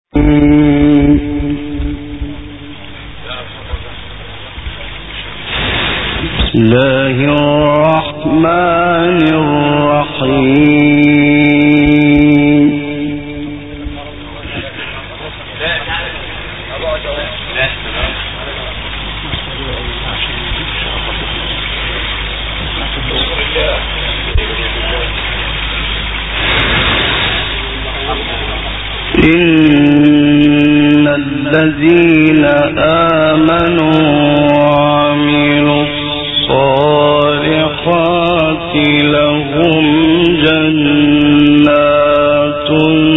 بسم الله الرحمن الرحيم. إن الذين آمنوا وعملوا الصالحات لهم جنات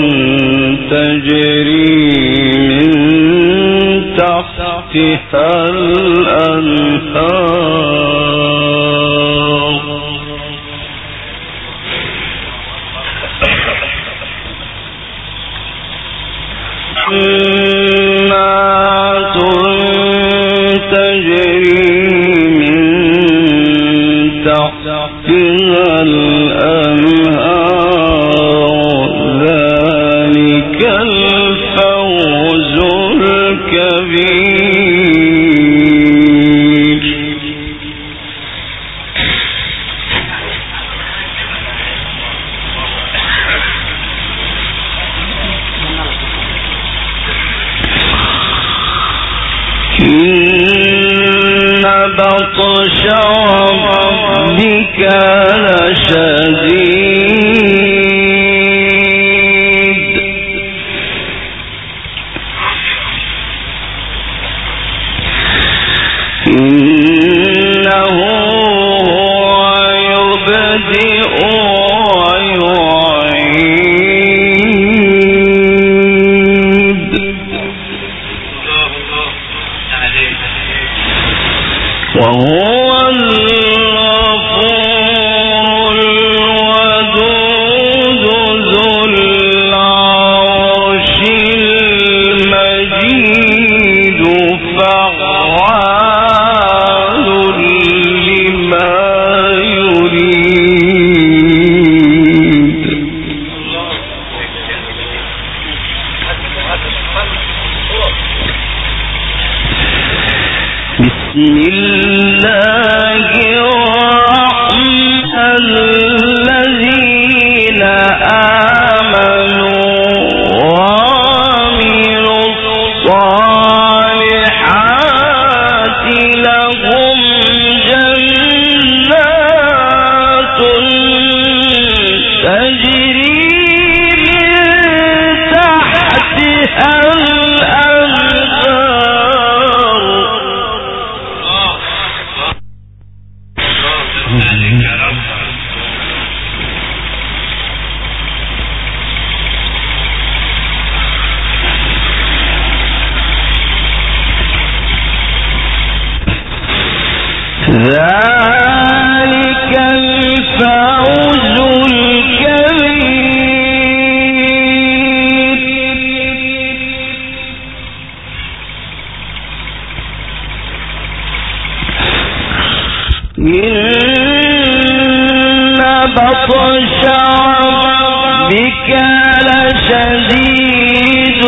تجري من تحتها الأنهار ذلك الفوز الكبير. إن بطش ربك لشديد إنه هو يبدئ ويعيد وهو الغفور الودود ذو العرش المجيد فعال لما يريد. بسم الله الرحمن الذين آمنوا وعملوا الصالحات لهم جنات تجري من تحتها ذلك الفوز الكبير. إن بطش ربك لشديد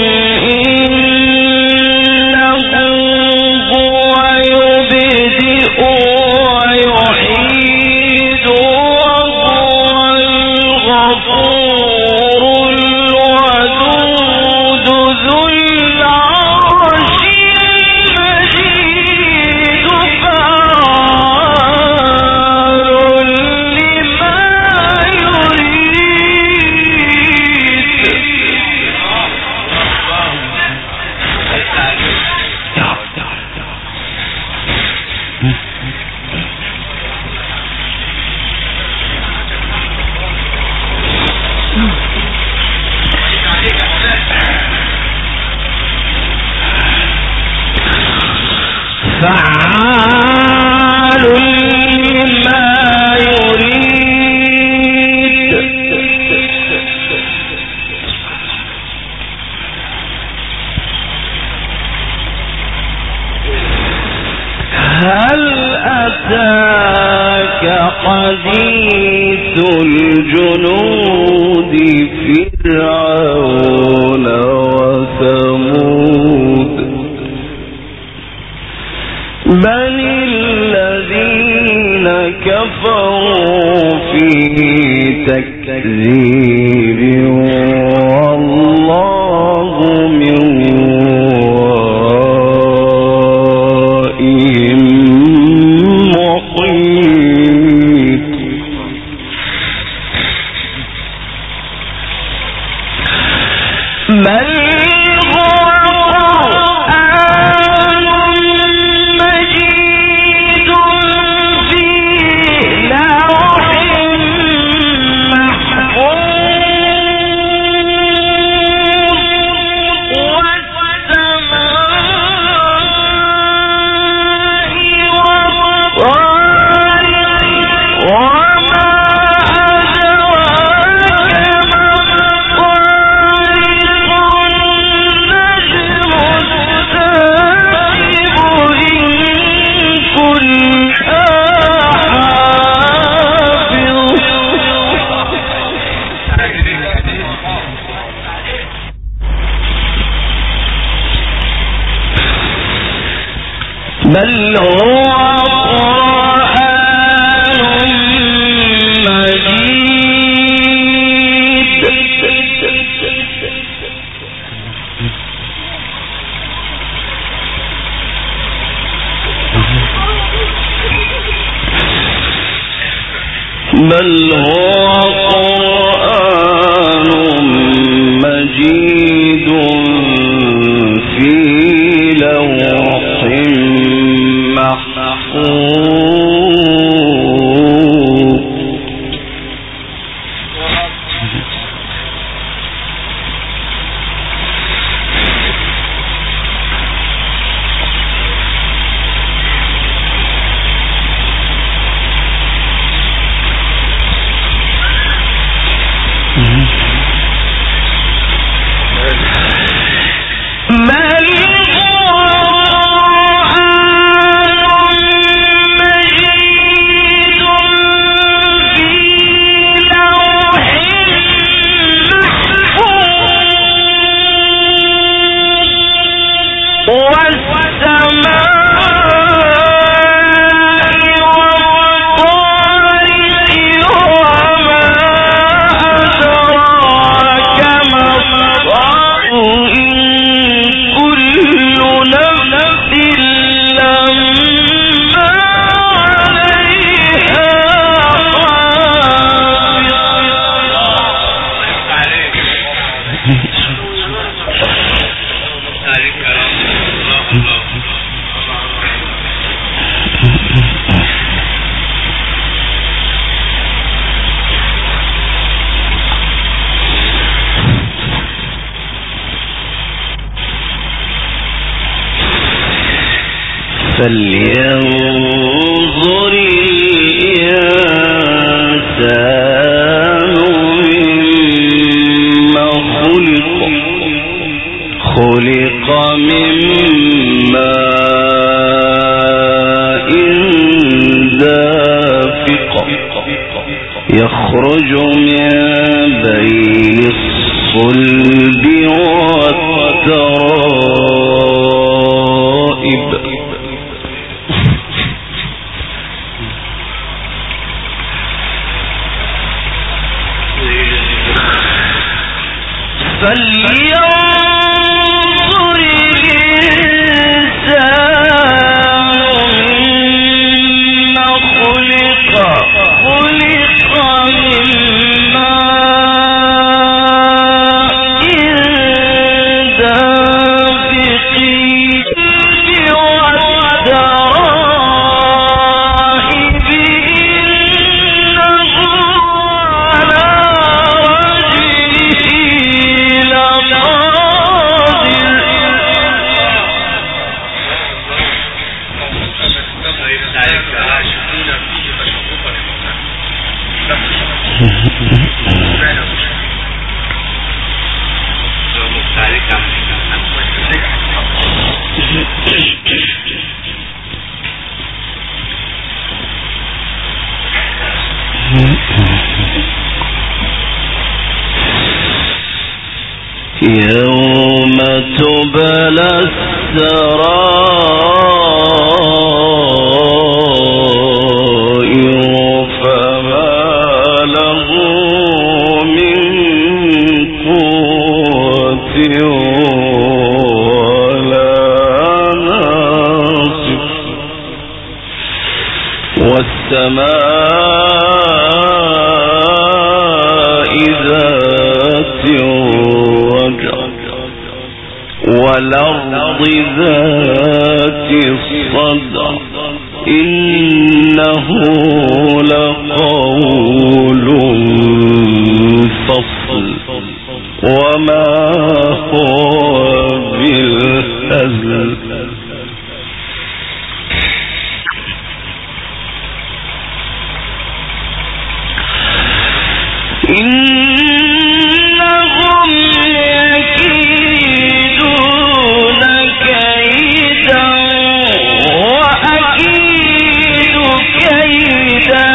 فعال لما يريد. هل أتاك حديث الجنود فرعون في تكذيب والله من ورائهم محيط. بل بل هو قرآن مجيد بل هو قرآن مجيد في لوح فلينظر الإنسان مما خلق من ماء دافق يخرج من بين الصلب والترائب فلينظر الإنسان مما خلق من ماء دافق والترائب إنه على يوم تبلى السرائر فما ولا ناصف والسماء ذات الرجع والأرض ذات الصدع إنه لقول فصل وما هو بالهزل إنهم يكيدون كيدا وأكيد كيدا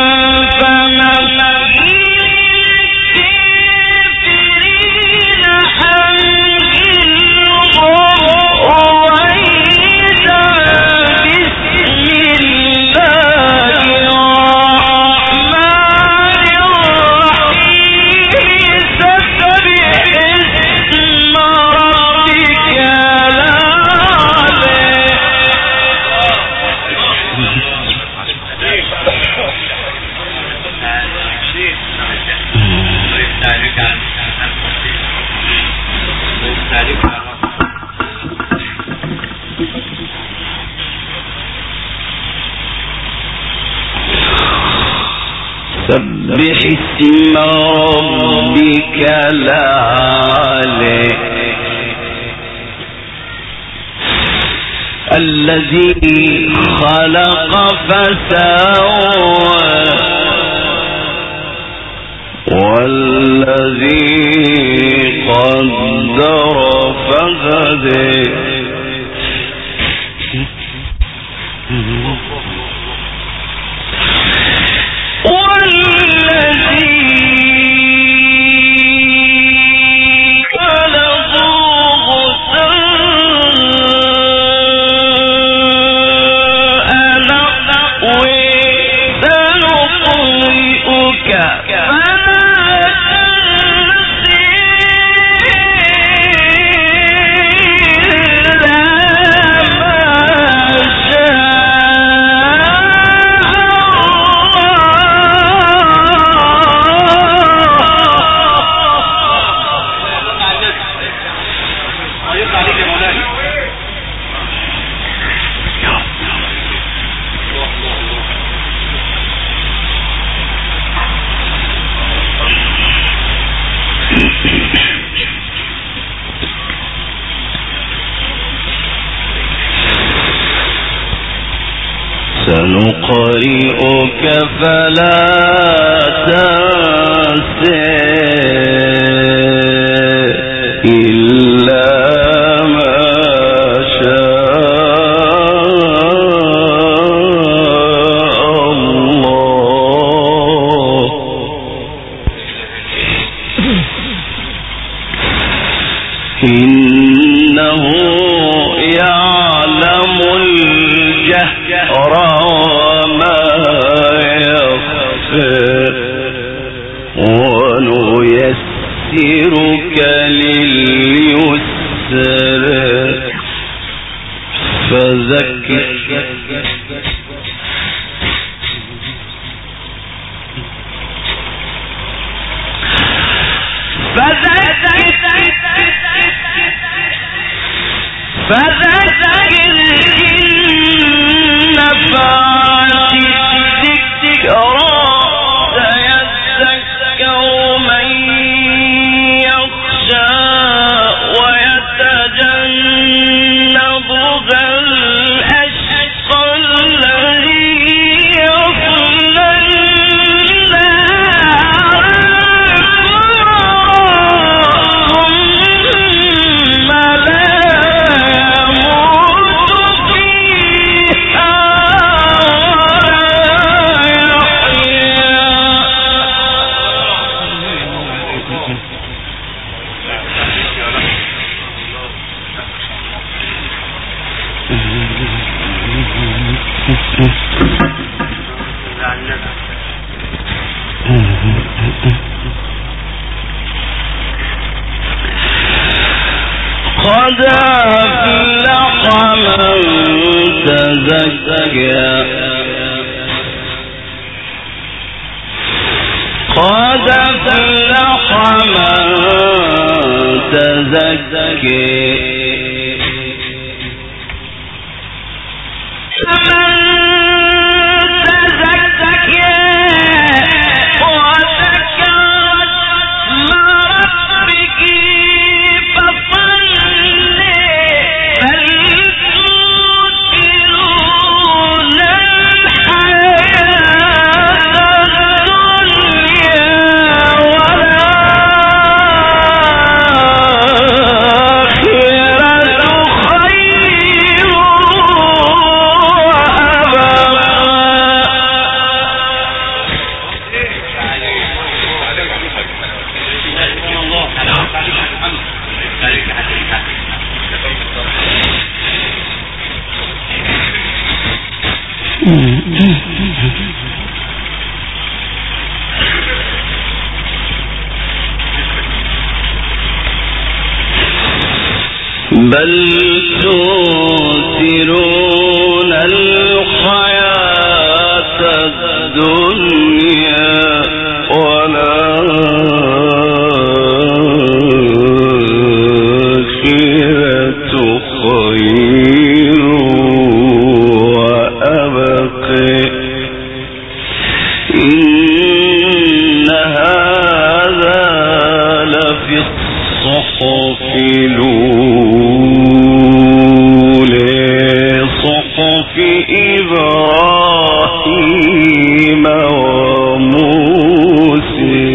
سبح اسم ربك الأعلى الذي خلق فسوى والذي قدر فهدى سنقرئك فلا تنسى إلا ما شاء الله إنه يعلم الجهر وما يخفى ونيسرك لليسر فذكر فذكر إن نفعت الذكرى سيذكر من يخشى ويتجنبها الأشقى الذي يصلى النار ثم لا قد أفلح من تزكى قد أفلح من تزكى بل تؤثرون الحياة الدنيا والآخرة خير وأبقى إن هذا لفي الصحف إبراهيم وموسى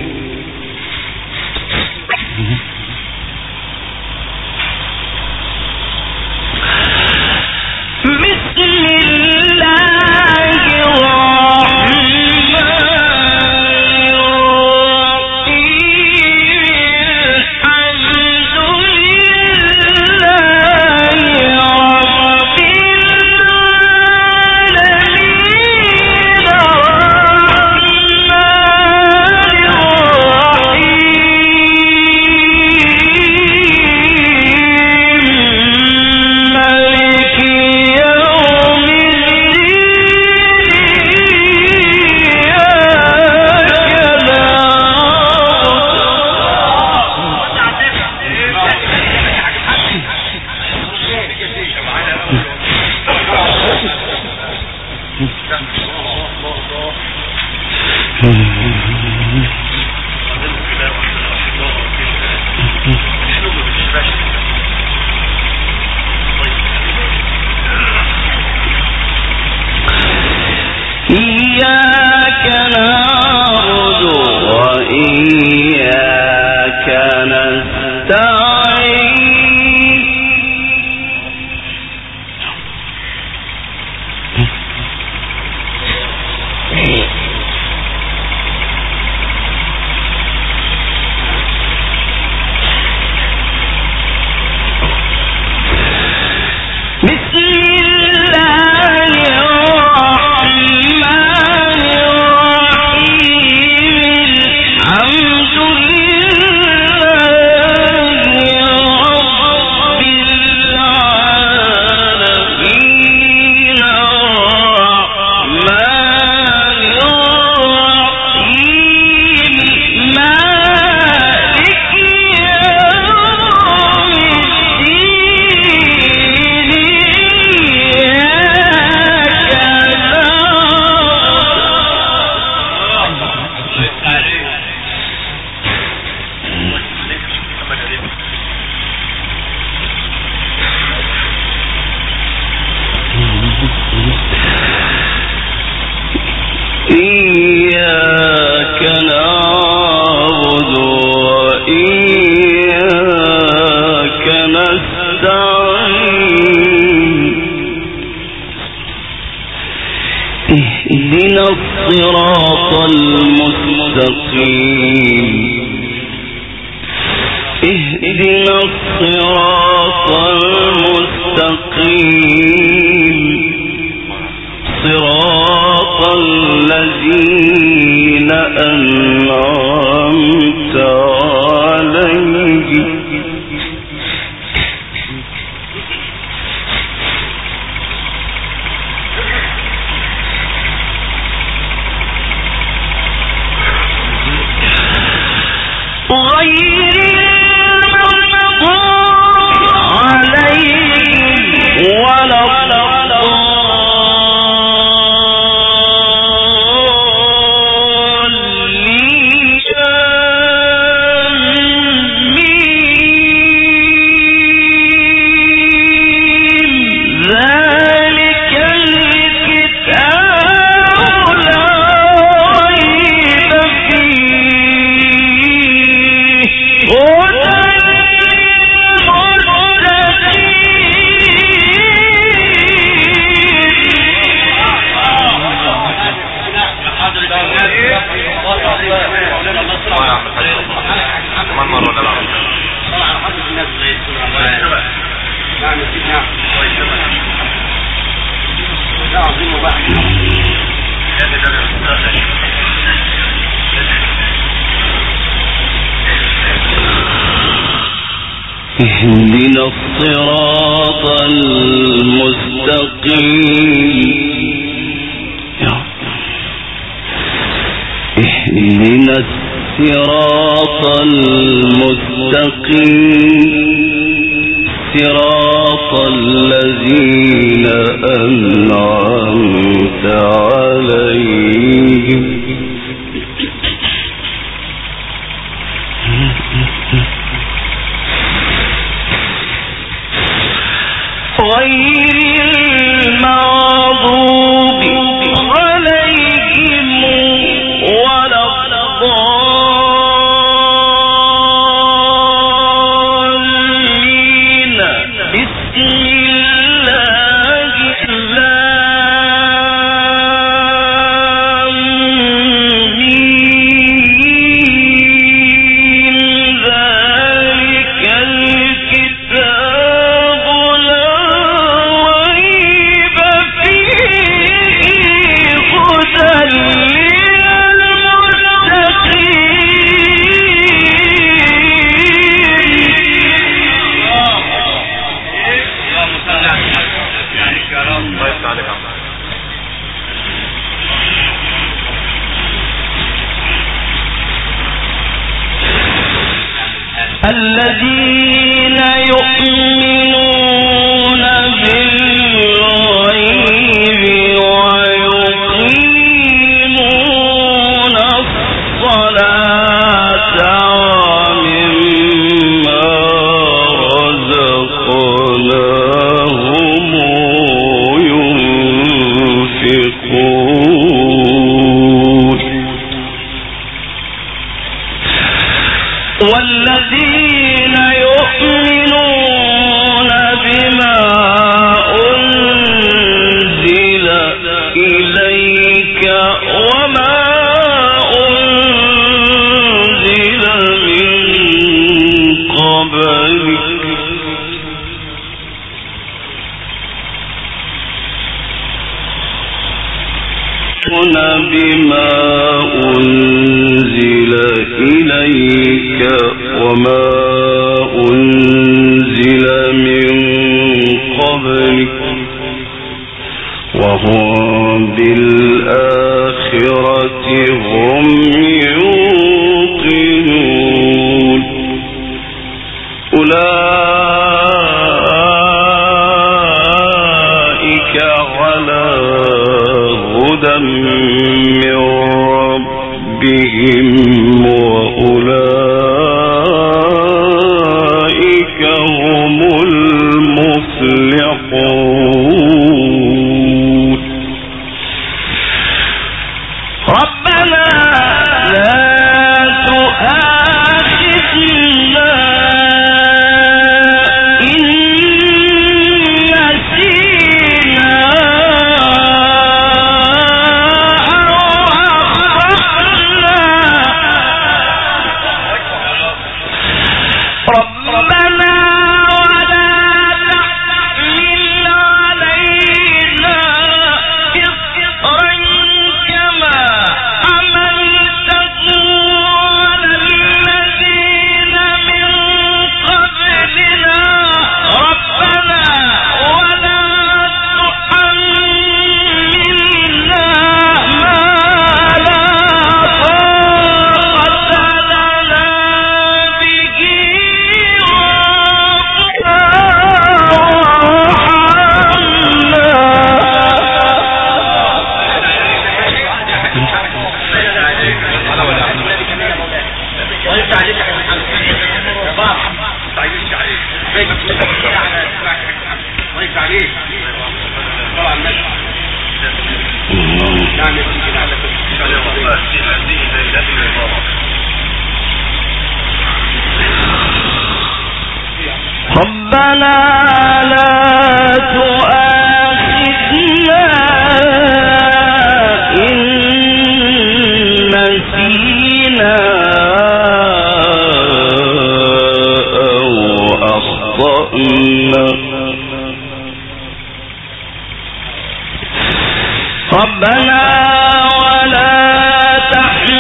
إياك نعبد وإياك نستعين إياك نعبد وإياك نستعين اهدنا الصراط المستقيم اهدنا الصراط المستقيم صراط الذين أنعمت عليهم اهدنا الصراط المستقيم اهدنا الصراط المستقيم صراط الذين أنعمت عليهم غير المغضوب عليهم ولا الضالين بسم الله ذلك الكتاب لا ريب فيه هدى الذين يؤمنون بالغيب ويقيمون الصلاة ومما رزقناهم ينفقون والذين يؤمنون بما أنزل إليك وما أنزل من قبلك بما أنزل إليك وما أنزل من قبلك وهم بالآخرة هم يوقنون أولئك على هدى من ربهم وأولئك هم المفلحون ربنا لا تؤاخذنا إن نسينا ربنا لا تؤاخذنا إن نسينا أو أخطأنا ربنا ولا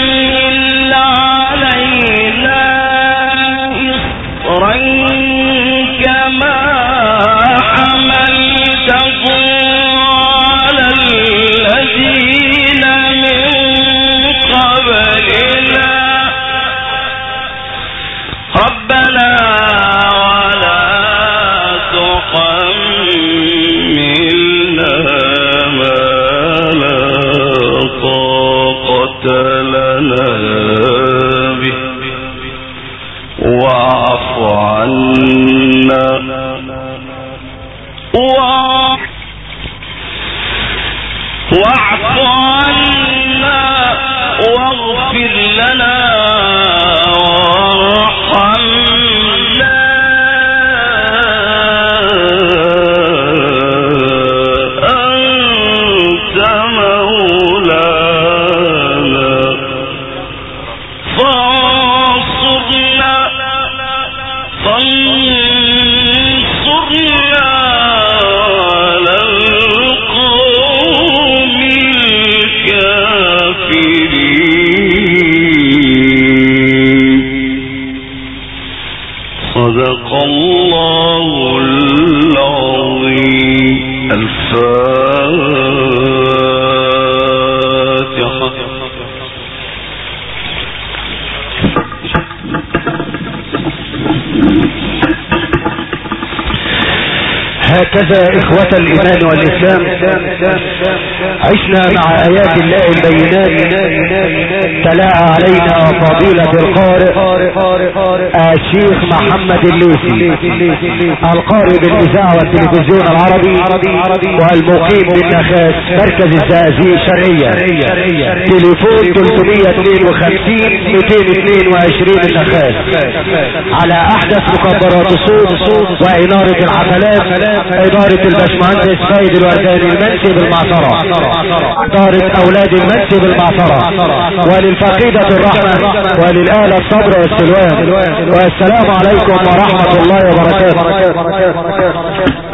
تحمل علينا إصرا حملنا ما لا طاقة لنا به واعف عنا واعف عنا واغفر لنا وارحمنا أنت مولانا فانصرنا على القوم الكافرين. صدق الله العظيم. الفاتحة. هكذا إخوة الإيمان والإسلام عشنا مع آيات الله البينات تلاها علينا فضيلة القارئ الشيخ محمد اللوسي القارئ بالإذاعة والتلفزيون العربي والمقيم بالنخاس مركز الزقازيق شرقية. تليفون 352 222 النخاس. على أحدث مكبرات الصوت وإنارة الحفلات إدارة الباشمهندس فايد الورداني المنسي بالمعصرة، إدارة أولاد المنسي بالمعصرة، وللفقيدة الرحمة وللآلة الصبر والسلوان. والسلام عليكم ورحمة الله وبركاته.